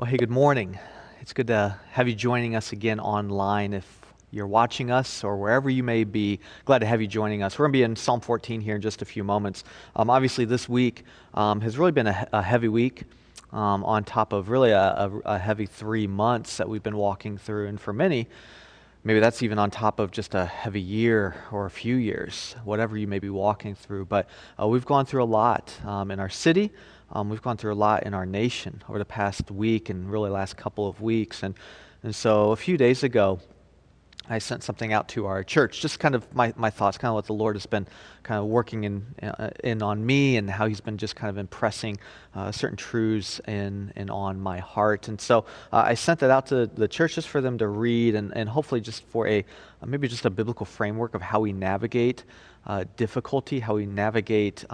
Well, hey, good morning. It's good to have you joining us again online. If you're watching us or wherever you may be, glad to have you joining us. We're going to be in Psalm 14 here in just a few moments. Obviously, this week has really been a heavy week on top of really a heavy 3 months that we've been walking through. And for many, maybe that's even on top of just a heavy year or a few years, whatever you may be walking through. But we've gone through a lot in our city. We've gone through a lot in our nation over the past week and really last couple of weeks. And so a few days ago, I sent something out to our church, just kind of my thoughts, kind of what the Lord has been kind of working in on me and how He's been just kind of impressing certain truths in on my heart. And so I sent that out to the church just for them to read and hopefully just for maybe just a biblical framework of how we navigate difficulty, how we navigate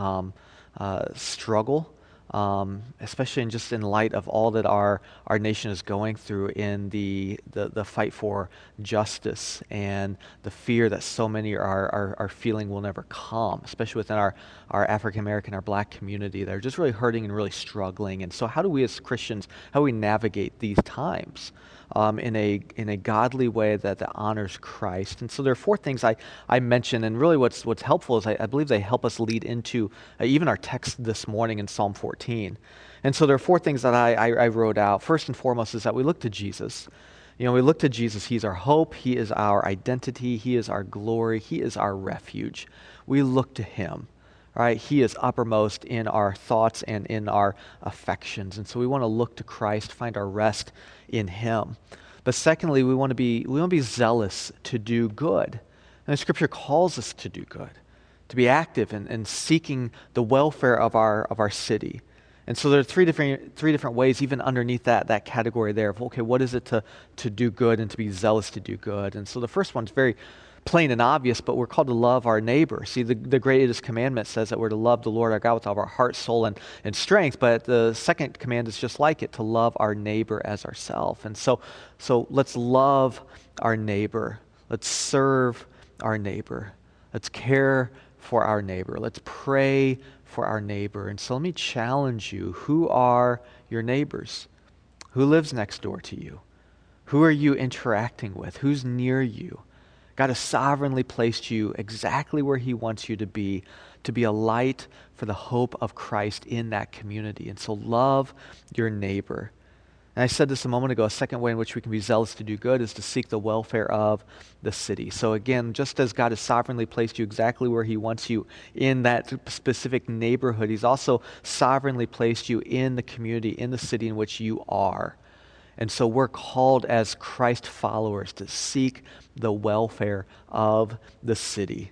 struggle. Especially in light of all that our nation is going through in the fight for justice and the fear that so many are feeling will never come, especially within our African American, our Black community. They're just really hurting and really struggling. And so how do we as Christians, how do we navigate these times in a godly way that honors Christ? And so there are four things I mentioned, and really what's helpful is I believe they help us lead into even our text this morning in Psalm 14. And so there are four things that I wrote out. First and foremost is that we look to Jesus. We look to Jesus. He's our hope. He is our identity. He is our glory. He is our refuge. We look to Him. Right? He is uppermost in our thoughts and in our affections. And so we want to look to Christ, find our rest in Him. But secondly, we want to be zealous to do good. And the Scripture calls us to do good, to be active in seeking the welfare of our city. And so there are three different ways, even underneath that category there of, okay, what is it to do good and to be zealous to do good? And so the first one's very plain and obvious, but we're called to love our neighbor. See, the greatest commandment says that we're to love the Lord our God with all of our heart, soul, and strength, but the second command is just like it, to love our neighbor as ourselves. And so let's love our neighbor. Let's serve our neighbor. Let's care for our neighbor. Let's pray for our neighbor. And so let me challenge you. Who are your neighbors? Who lives next door to you? Who are you interacting with? Who's near you? God has sovereignly placed you exactly where He wants you to be a light for the hope of Christ in that community. And so love your neighbor. And I said this a moment ago, a second way in which we can be zealous to do good is to seek the welfare of the city. So again, just as God has sovereignly placed you exactly where He wants you in that specific neighborhood, He's also sovereignly placed you in the community, in the city in which you are. And so we're called as Christ followers to seek the welfare of the city.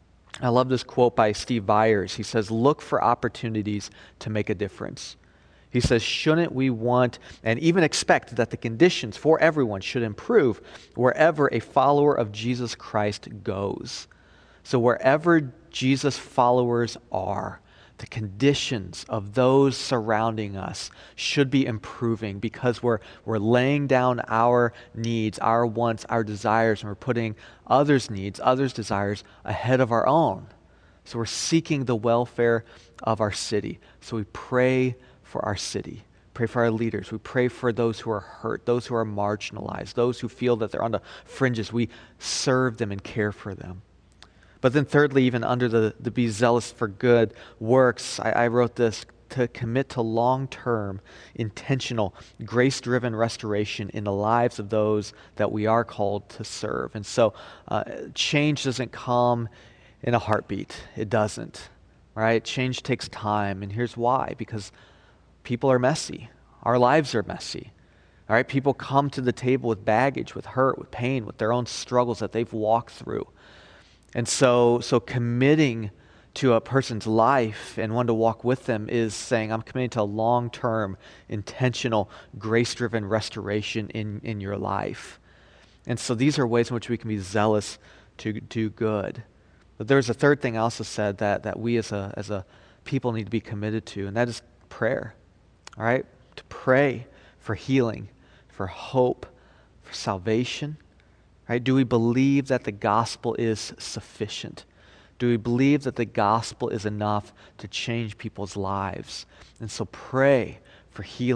I love this quote by Steve Byers. He says, "Look for opportunities to make a difference." He says, shouldn't we want and even expect that the conditions for everyone should improve wherever a follower of Jesus Christ goes? So wherever Jesus followers are, the conditions of those surrounding us should be improving because we're laying down our needs, our wants, our desires, and we're putting others' needs, others' desires ahead of our own. So we're seeking the welfare of our city. So we pray for our city. Pray for our leaders. We pray for those who are hurt, those who are marginalized, those who feel that they're on the fringes. We serve them and care for them. But then thirdly, even under the be zealous for good works, I wrote this, to commit to long-term, intentional, grace-driven restoration in the lives of those that we are called to serve. And so change doesn't come in a heartbeat. It doesn't, right? Change takes time. And here's why. Because people are messy. Our lives are messy. All right? People come to the table with baggage, with hurt, with pain, with their own struggles that they've walked through. And so committing to a person's life and wanting to walk with them is saying, I'm committing to a long-term, intentional, grace-driven restoration in your life. And so these are ways in which we can be zealous to do good. But there's a third thing I also said that we as a people need to be committed to, and that is prayer. All right? To pray for healing, for hope, for salvation. Right? Do we believe that the gospel is sufficient? Do we believe that the gospel is enough to change people's lives? And so pray for healing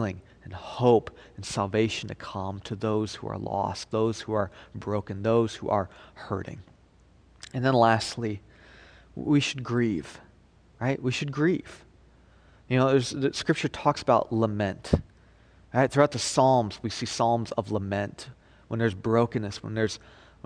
and hope and salvation to come to those who are lost, those who are broken, those who are hurting. And then lastly, we should grieve, right? We should grieve. The Scripture talks about lament. Right? Throughout the Psalms, we see Psalms of lament. When there's brokenness, when there's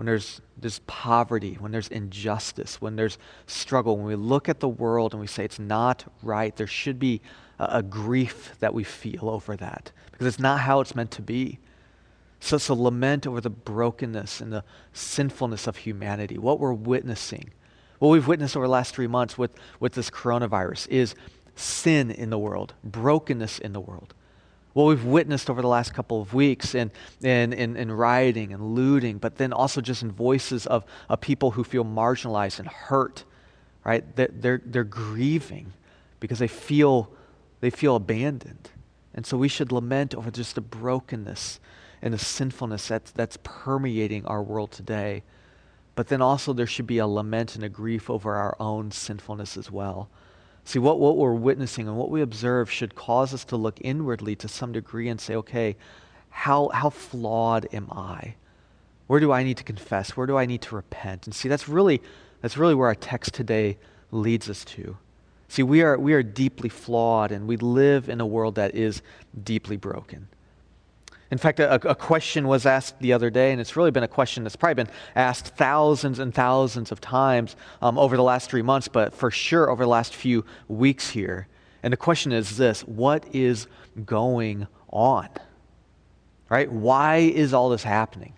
poverty, when there's injustice, when there's struggle, when we look at the world and we say it's not right, there should be a grief that we feel over that because it's not how it's meant to be. So it's a lament over the brokenness and the sinfulness of humanity. What we're witnessing, what we've witnessed over the last 3 months with this coronavirus is sin in the world, brokenness in the world. What we've witnessed over the last couple of weeks in rioting and looting, but then also just in voices of people who feel marginalized and hurt, right? They're grieving because they feel abandoned. And so we should lament over just the brokenness and the sinfulness that's permeating our world today. But then also there should be a lament and a grief over our own sinfulness as well. See, what we're witnessing and what we observe should cause us to look inwardly to some degree and say, okay, how flawed am I? Where do I need to confess? Where do I need to repent? And see, that's really where our text today leads us to. See, we are deeply flawed and we live in a world that is deeply broken. In fact, a question was asked the other day, and it's really been a question that's probably been asked thousands and thousands of times over the last 3 months, but for sure over the last few weeks here. And the question is this: what is going on? Right? Why is all this happening?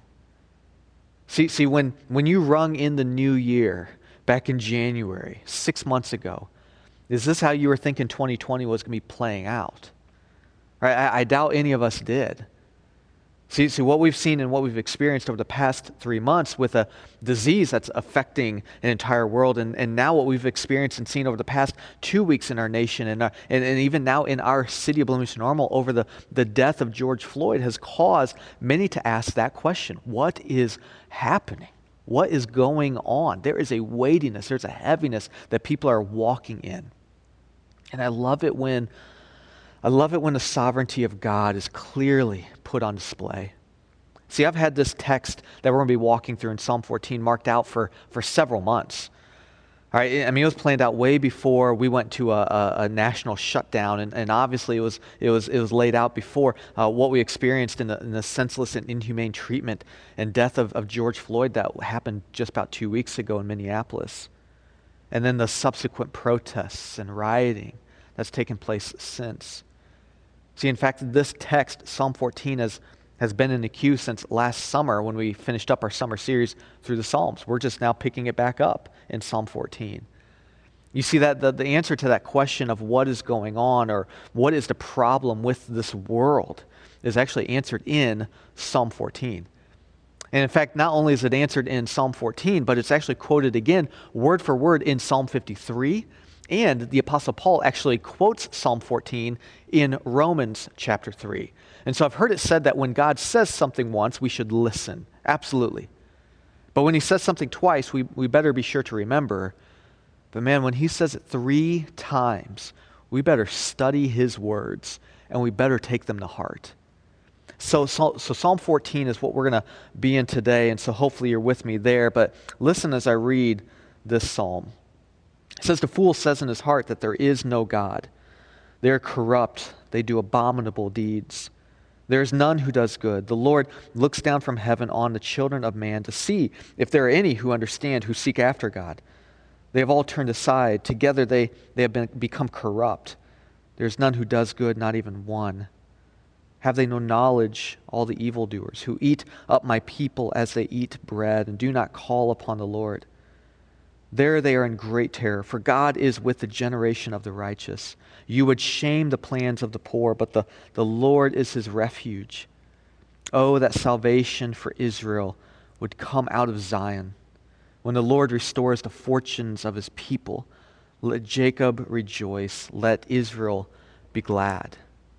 See, when you rung in the new year back in January, 6 months ago, is this how you were thinking 2020 was going to be playing out? Right? I doubt any of us did. See, what we've seen and what we've experienced over the past 3 months with a disease that's affecting an entire world, and now what we've experienced and seen over the past 2 weeks in our nation, and even now in our city of Bloomington Normal over the death of George Floyd has caused many to ask that question: what is happening? What is going on? There is a weightiness, there's a heaviness that people are walking in. And I love it when the sovereignty of God is clearly put on display. See, I've had this text that we're going to be walking through in Psalm 14 marked out for several months. All right, I mean, it was planned out way before we went to a national shutdown, and obviously it was laid out before what we experienced in the senseless and inhumane treatment and death of George Floyd that happened just about 2 weeks ago in Minneapolis, and then the subsequent protests and rioting that's taken place since. See, in fact, this text, Psalm 14, has been in the queue since last summer when we finished up our summer series through the Psalms. We're just now picking it back up in Psalm 14. You see that the answer to that question of what is going on or what is the problem with this world is actually answered in Psalm 14. And in fact, not only is it answered in Psalm 14, but it's actually quoted again word for word in Psalm 53. And the Apostle Paul actually quotes Psalm 14 in Romans chapter 3. And so I've heard it said that when God says something once, we should listen. Absolutely. But when he says something twice, we better be sure to remember. But man, when he says it 3 times, we better study his words and we better take them to heart. So Psalm 14 is what we're going to be in today, and so hopefully you're with me there. But listen as I read this psalm. It says, "The fool says in his heart that there is no God. They are corrupt. They do abominable deeds. There is none who does good. The Lord looks down from heaven on the children of man to see if there are any who understand, who seek after God. They have all turned aside. Together they have become corrupt. There is none who does good, not even one. Have they no knowledge, all the evildoers, who eat up my people as they eat bread, and do not call upon the Lord? There they are in great terror, for God is with the generation of the righteous. You would shame the plans of the poor, but the Lord is his refuge. Oh, that salvation for Israel would come out of Zion. When the Lord restores the fortunes of his people, let Jacob rejoice, let Israel be glad."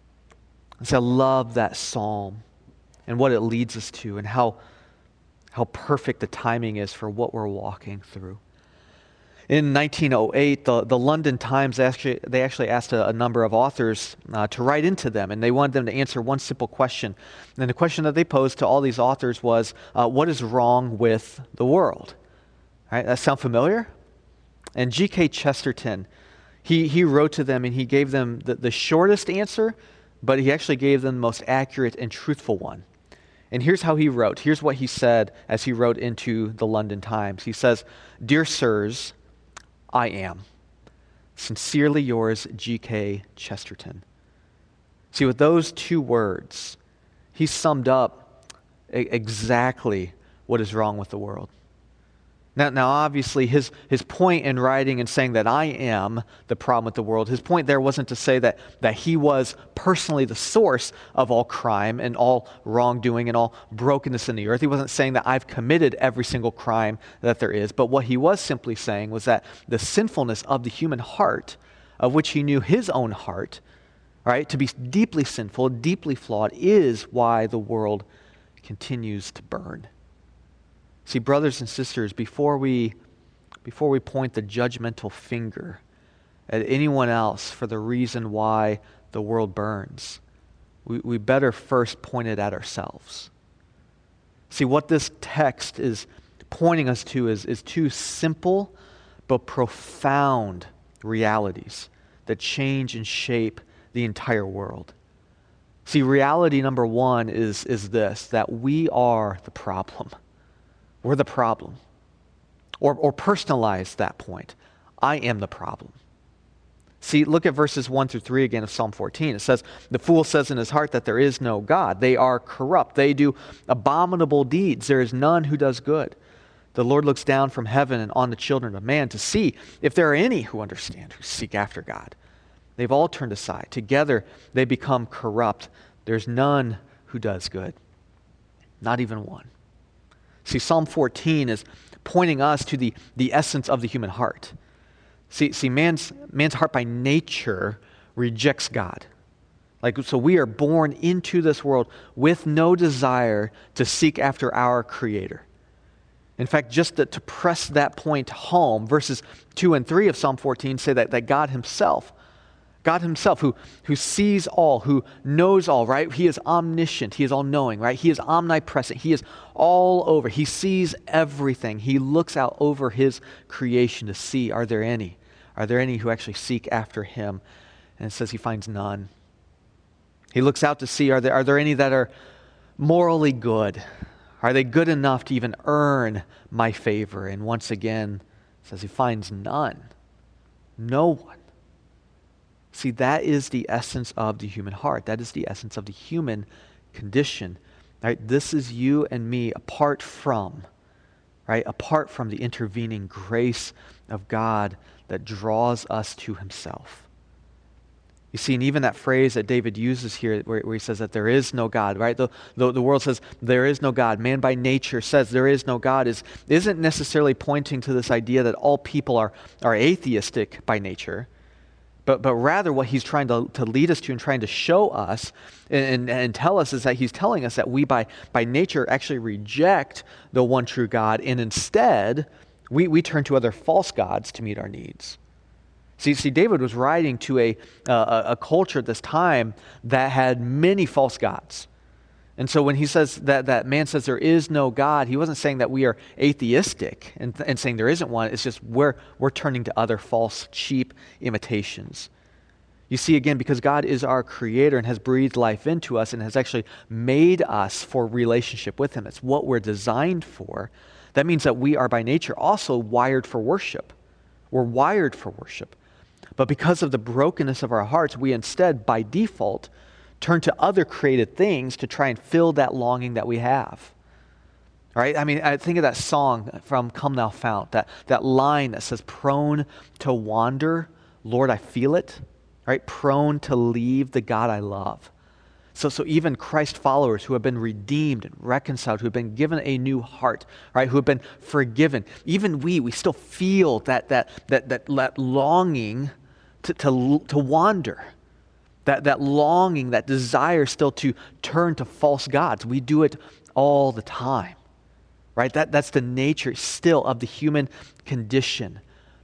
And so I love that psalm and what it leads us to and how perfect the timing is for what we're walking through. In 1908, the London Times they actually asked a number of authors to write into them, and they wanted them to answer one simple question. And the question that they posed to all these authors was, what is wrong with the world? All right, that sound familiar? And G.K. Chesterton, he wrote to them and he gave them the shortest answer, but he actually gave them the most accurate and truthful one. And here's how he wrote. Here's what he said as he wrote into the London Times. He says, "Dear sirs, I am. Sincerely yours, G.K. Chesterton." See, with those two words, he summed up exactly what is wrong with the world. Now, obviously, his point in writing and saying that I am the problem with the world, his point there wasn't to say that he was personally the source of all crime and all wrongdoing and all brokenness in the earth. He wasn't saying that I've committed every single crime that there is. But what he was simply saying was that the sinfulness of the human heart, of which he knew his own heart, right, to be deeply sinful, deeply flawed, is why the world continues to burn. See, brothers and sisters, before we point the judgmental finger at anyone else for the reason why the world burns, we better first point it at ourselves. See, what this text is pointing us to is two simple but profound realities that change and shape the entire world. See, reality number one is this, that we are the problem. We're the problem. Or personalize that point. I am the problem. See, look at verses 1 through 3 again of Psalm 14. It says, "The fool says in his heart that there is no God. They are corrupt. They do abominable deeds. There is none who does good. The Lord looks down from heaven and on the children of man to see if there are any who understand, who seek after God. They've all turned aside. Together they become corrupt. There's none who does good. Not even one." See, Psalm 14 is pointing us to the essence of the human heart. See, man's heart by nature rejects God. So we are born into this world with no desire to seek after our Creator. In fact, just to press that point home, verses 2 and 3 of Psalm 14 say that God Himself, who sees all, who knows all, right? He is omniscient. He is all-knowing, right? He is omnipresent. He is all over. He sees everything. He looks out over His creation to see, are there any who actually seek after Him? And it says He finds none. He looks out to see, are there any that are morally good? Are they good enough to even earn my favor? And once again, it says He finds none. No one. See, that is the essence of the human heart. That is the essence of the human condition. Right? This is you and me apart from the intervening grace of God that draws us to Himself. You see, and even that phrase that David uses here where he says that there is no God, right? The world says there is no God. Man by nature says there is no God isn't necessarily pointing to this idea that all people are atheistic by nature. But rather what he's trying to lead us to and trying to show us and tell us is that he's telling us that we by nature actually reject the one true God, and instead we turn to other false gods to meet our needs. See, David was writing to a culture at this time that had many false gods. And so when he says that man says there is no God, he wasn't saying that we are atheistic and saying there isn't one. It's just we're turning to other false, cheap imitations. You see, again, because God is our Creator and has breathed life into us and has actually made us for relationship with Him. It's what we're designed for. That means that we are by nature also wired for worship. We're wired for worship. But because of the brokenness of our hearts, we instead, by default, turn to other created things to try and fill that longing that we have. Right? I mean, I think of that song from Come Thou Fount, that line that says, "Prone to wander, Lord, I feel it." Right? Prone to leave the God I love. So even Christ followers who have been redeemed and reconciled, who have been given a new heart, right? Who have been forgiven, even we still feel that longing to wander. That longing, that desire still to turn to false gods. We do it all the time, right? That's the nature still of the human condition.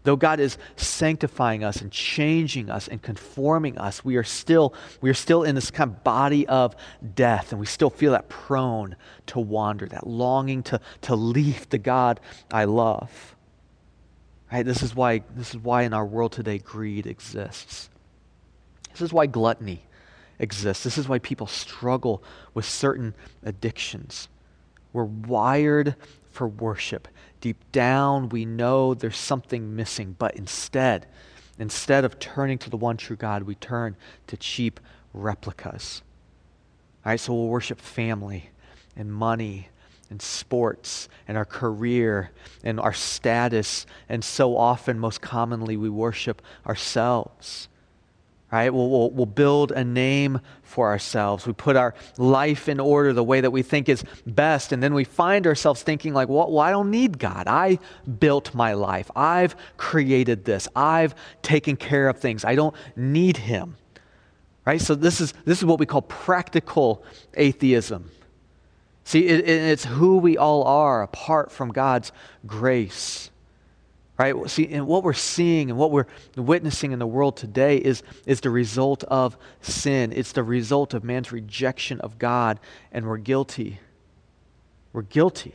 Though God is sanctifying us and changing us and conforming us, we are still in this kind of body of death, and we still feel that prone to wander, that longing to leave the God I love. Right? This is why in our world today greed exists. This is why gluttony exists. This is why people struggle with certain addictions. We're wired for worship. Deep down, we know there's something missing, but instead of turning to the one true God, we turn to cheap replicas. All right, so we'll worship family and money and sports and our career and our status, and so often, most commonly, we worship ourselves. Right? We'll build a name for ourselves. We put our life in order the way that we think is best, and then we find ourselves thinking like, well, I don't need God. I built my life. I've created this. I've taken care of things. I don't need Him. Right? So this is what we call practical atheism. See, it's who we all are apart from God's grace. Right? See, and what we're seeing and what we're witnessing in the world today is the result of sin. It's the result of man's rejection of God, and we're guilty. We're guilty.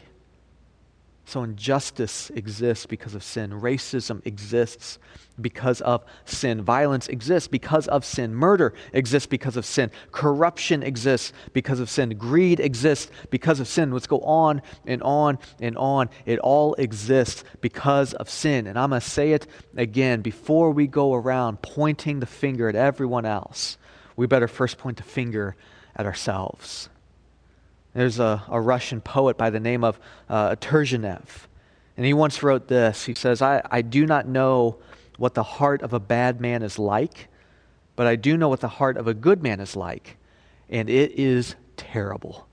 So injustice exists because of sin. Racism exists because of sin. Violence exists because of sin. Murder exists because of sin. Corruption exists because of sin. Greed exists because of sin. Let's go on and on and on. It all exists because of sin. And I'm going to say it again. Before we go around pointing the finger at everyone else, we better first point the finger at ourselves. There's a Russian poet by the name of Turgenev, and he once wrote this. He says, I do not know what the heart of a bad man is like, but I do know what the heart of a good man is like, and it is terrible.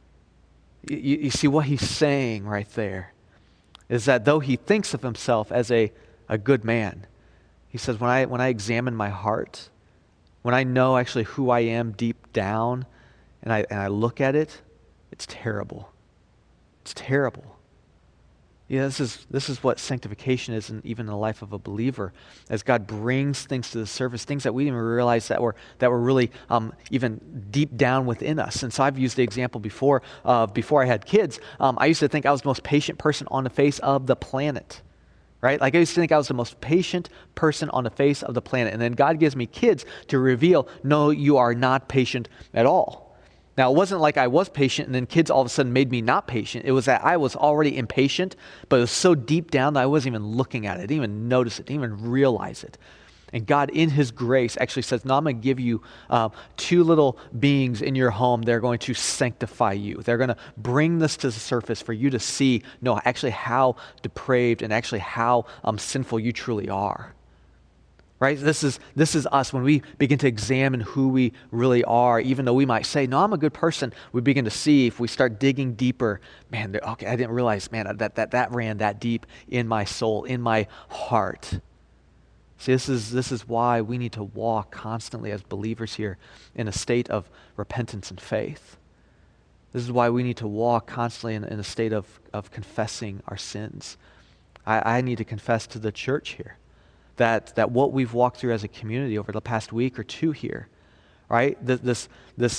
You see what he's saying right there is that though he thinks of himself as a good man, he says, when I examine my heart, when I know actually who I am deep down, and I look at it, it's terrible. It's terrible. Yeah, this is what sanctification is, and even in the life of a believer, as God brings things to the surface, things that we didn't even realize that were really even deep down within us. And so I've used the example before I had kids. I used to think I was the most patient person on the face of the planet. Right? Like I used to think I was the most patient person on the face of the planet. And then God gives me kids to reveal, no, you are not patient at all. Now, it wasn't like I was patient and then kids all of a sudden made me not patient. It was that I was already impatient, but it was so deep down that I wasn't even looking at it, didn't even notice it, didn't even realize it. And God, in His grace, actually says, no, I'm going to give you two little beings in your home. They're going to sanctify you. They're going to bring this to the surface for you to see, no, actually how depraved and actually how sinful you truly are. Right? This is us when we begin to examine who we really are. Even though we might say, no, I'm a good person, we begin to see, if we start digging deeper, man, okay, I didn't realize, man, that ran that deep in my soul, in my heart. See, this is why we need to walk constantly as believers here in a state of repentance and faith. This is why we need to walk constantly in a state of confessing our sins. I need to confess to the church here that what we've walked through as a community over the past week or two here, right? This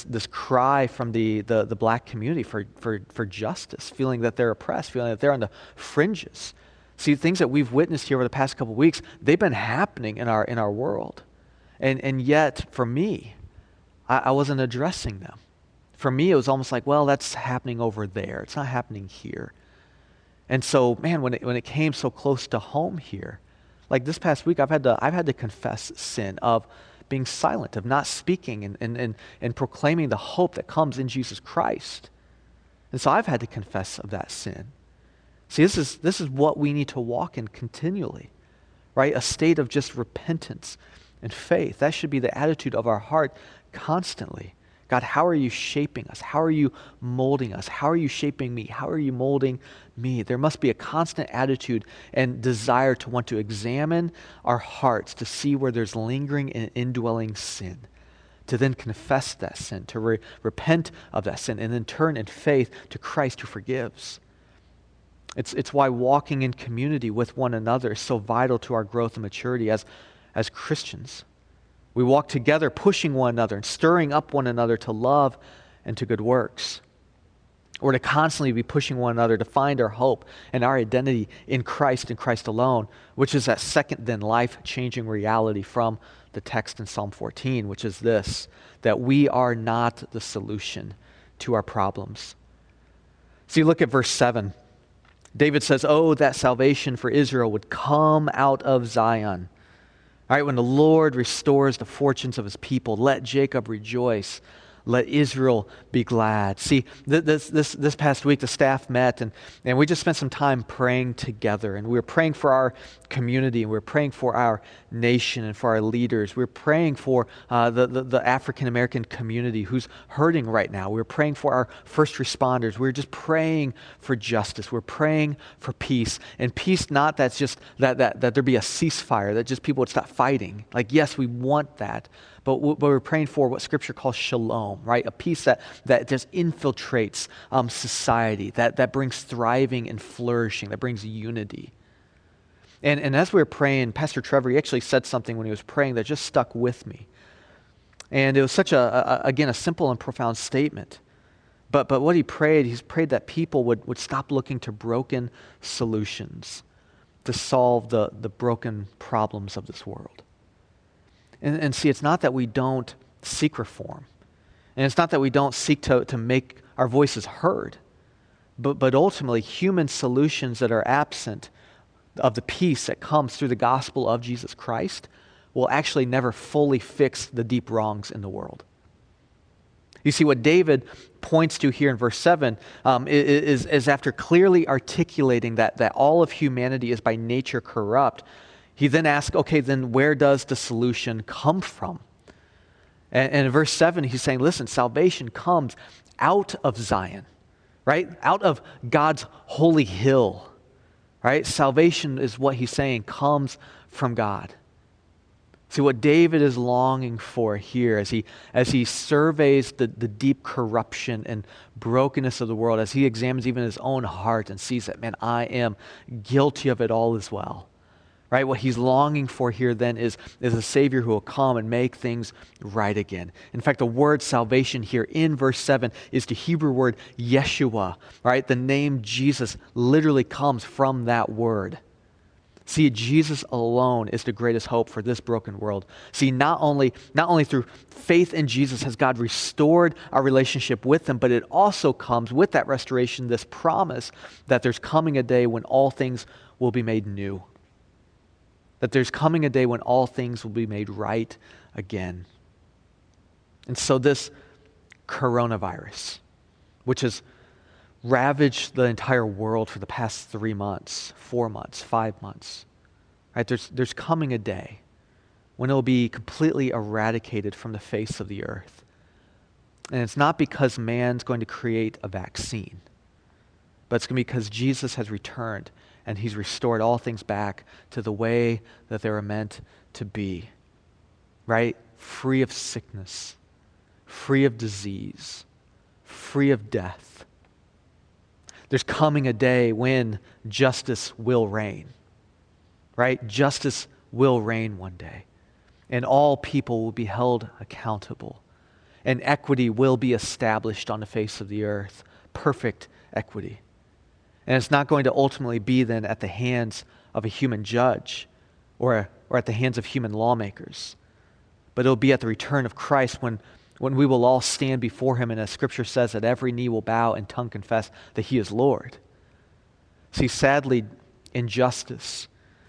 cry from the black community for justice, feeling that they're oppressed, feeling that they're on the fringes. See, things that we've witnessed here over the past couple of weeks, they've been happening in our world. And yet, for me, I wasn't addressing them. For me, it was almost like, well, that's happening over there. It's not happening here. And so, man, when it came so close to home here, like this past week, I've had to confess sin of being silent, of not speaking and proclaiming the hope that comes in Jesus Christ. And so I've had to confess of that sin. See, this is what we need to walk in continually, right? A state of just repentance and faith. That should be the attitude of our heart constantly. God, how are you shaping us? How are you molding us? How are you shaping me? How are you molding me? There must be a constant attitude and desire to want to examine our hearts to see where there's lingering and indwelling sin, to then confess that sin, to repent of that sin, and then turn in faith to Christ who forgives. It's why walking in community with one another is so vital to our growth and maturity as Christians. We walk together, pushing one another and stirring up one another to love and to good works. Or to constantly be pushing one another to find our hope and our identity in Christ and Christ alone, which is that second then life-changing reality from the text in Psalm 14, which is this, that we are not the solution to our problems. See, look at verse 7. David says, "Oh, that salvation for Israel would come out of Zion." All right, when the Lord restores the fortunes of his people, let Jacob rejoice. Let Israel be glad. See, this past week, the staff met and we just spent some time praying together. And we were praying for our community, and we were praying for our nation and for our leaders. We were praying for the African-American community who's hurting right now. We were praying for our first responders. We were just praying for justice. We're praying for peace. And peace, not that's just that there be a ceasefire, that just people would stop fighting. Like, yes, we want that. But we're praying for what Scripture calls shalom, right? A peace that just infiltrates society, that brings thriving and flourishing, that brings unity. And as we were praying, Pastor Trevor, he actually said something when he was praying that just stuck with me. And it was such a simple and profound statement. But what he prayed that people would stop looking to broken solutions to solve the broken problems of this world. And see, it's not that we don't seek reform. And it's not that we don't seek to make our voices heard. But ultimately, human solutions that are absent of the peace that comes through the gospel of Jesus Christ will actually never fully fix the deep wrongs in the world. You see, what David points to here in verse 7 is after clearly articulating that all of humanity is by nature corrupt, he then asks, okay, then where does the solution come from? And in verse 7, he's saying, listen, salvation comes out of Zion, right? Out of God's holy hill, right? Salvation is what he's saying comes from God. See, what David is longing for here as he surveys the deep corruption and brokenness of the world, as he examines even his own heart and sees that, man, I am guilty of it all as well. Right? What he's longing for here then is a Savior who will come and make things right again. In fact, the word salvation here in verse 7 is the Hebrew word Yeshua. Right? The name Jesus literally comes from that word. See, Jesus alone is the greatest hope for this broken world. See, not only through faith in Jesus has God restored our relationship with him, but it also comes with that restoration, this promise that there's coming a day when all things will be made new. That there's coming a day when all things will be made right again. And so this coronavirus, which has ravaged the entire world for the past 3 months, 4 months, 5 months, right? There's coming a day when it will be completely eradicated from the face of the earth. And it's not because man's going to create a vaccine, but it's going to be because Jesus has returned and he's restored all things back to the way that they were meant to be, right? Free of sickness, free of disease, free of death. There's coming a day when justice will reign, right? Justice will reign one day, and all people will be held accountable, and equity will be established on the face of the earth, perfect equity. And it's not going to ultimately be then at the hands of a human judge or at the hands of human lawmakers, but it'll be at the return of Christ when we will all stand before him, and as Scripture says, that every knee will bow and tongue confess that he is Lord. See, sadly, injustice,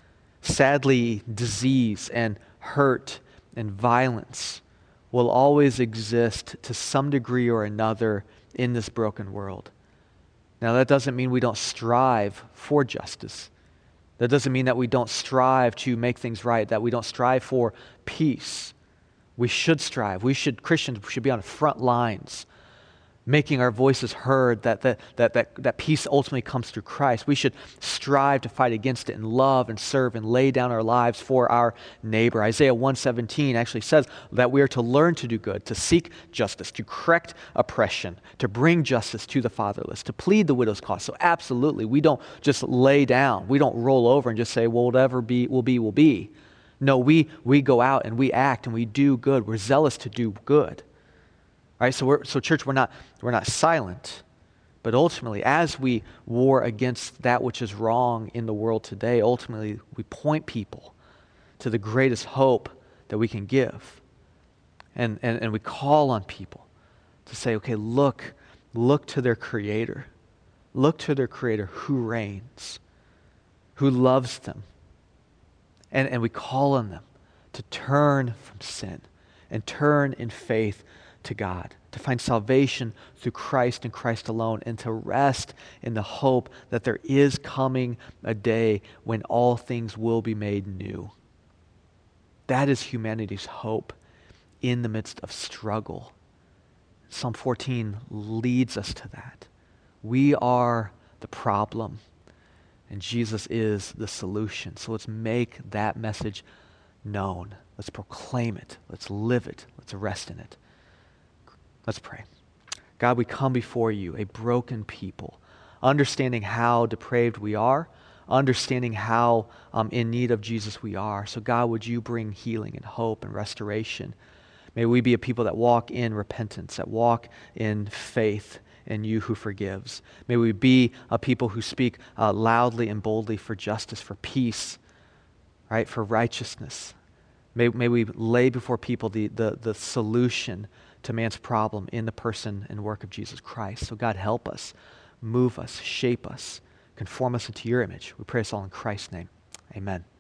sadly, disease and hurt and violence will always exist to some degree or another in this broken world. Now, that doesn't mean we don't strive for justice. That doesn't mean that we don't strive to make things right, that we don't strive for peace. We should strive. Christians should be on the front lines, making our voices heard, that peace ultimately comes through Christ. We should strive to fight against it and love and serve and lay down our lives for our neighbor. Isaiah 1:17 actually says that we are to learn to do good, to seek justice, to correct oppression, to bring justice to the fatherless, to plead the widow's cause. So absolutely, we don't just lay down. We don't roll over and just say, well, whatever will be. No, we go out and we act and we do good. We're zealous to do good. All right, so church, we're not silent, but ultimately, as we war against that which is wrong in the world today, ultimately we point people to the greatest hope that we can give, and we call on people to say, okay, look to their Creator, look to their Creator who reigns, who loves them, and we call on them to turn from sin and turn in faith to God, to find salvation through Christ and Christ alone, and to rest in the hope that there is coming a day when all things will be made new. That is humanity's hope in the midst of struggle. Psalm 14 leads us to that. We are the problem, and Jesus is the solution. So let's make that message known. Let's proclaim it. Let's live it. Let's rest in it. Let's pray. God, we come before you, a broken people, understanding how depraved we are, understanding how in need of Jesus we are. So God, would you bring healing and hope and restoration? May we be a people that walk in repentance, that walk in faith in you who forgives. May we be a people who speak loudly and boldly for justice, for peace, right, for righteousness. May we lay before people the solution to man's problem in the person and work of Jesus Christ. So God, help us, move us, shape us, conform us into your image. We pray this all in Christ's name. Amen.